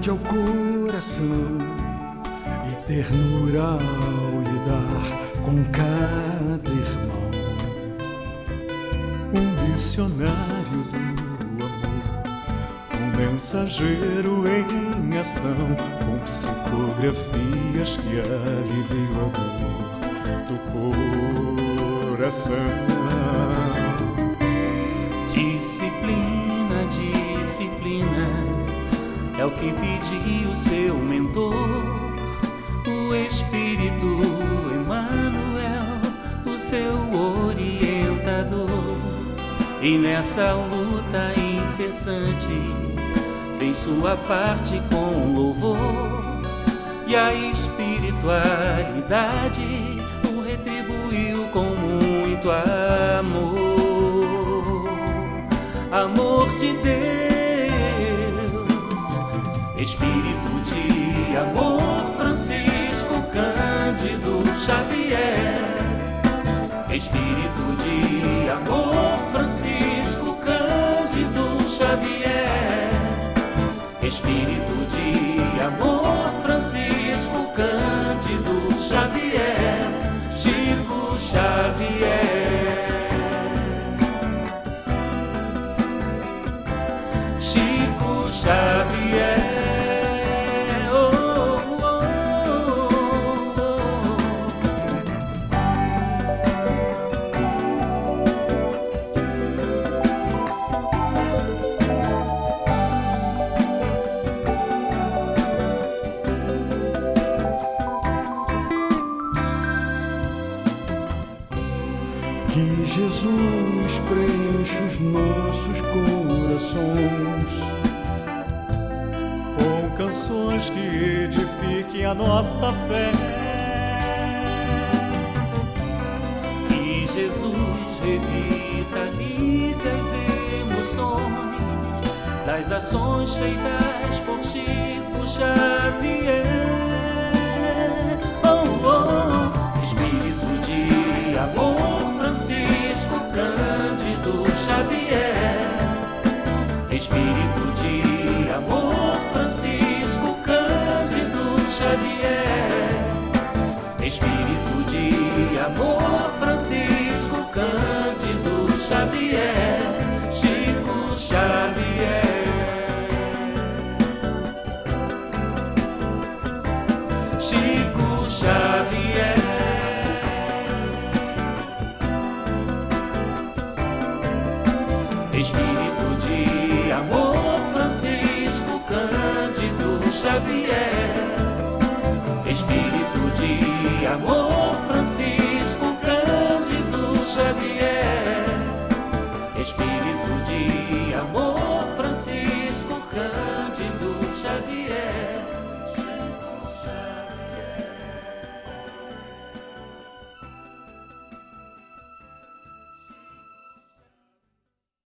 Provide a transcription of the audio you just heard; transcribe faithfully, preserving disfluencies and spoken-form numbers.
ao coração e ternura ao lidar com cada irmão. Um missionário do amor, um mensageiro em ação, com psicografias que aliviam a dor do coração. Disciplina, disciplina, é o que pediu seu mentor, o Espírito Emmanuel, o seu orientador. E nessa luta incessante fez sua parte com louvor, e a espiritualidade o retribuiu com muito amor. Amor de Deus, Espírito de amor, Francisco Cândido Xavier. Espírito de amor, Francisco Cândido Xavier. Espírito de amor, Francisco Cândido Xavier. Chico Xavier. Chico Xavier. Oh, oh, oh, Que Jesus preenche os nossos corações com canções que edifiquem a nossa fé. que Jesus revitalize as emoções das ações feitas por Chico Xavier. Oh, oh, Espírito de amor, Francisco Cândido Xavier. Espírito de amor, Francisco Cândido Xavier. Espírito de amor, Francisco Cândido Xavier. Chico Xavier. Chico Xavier. Espírito de amor, Francisco Cândido Xavier. Espírito de amor,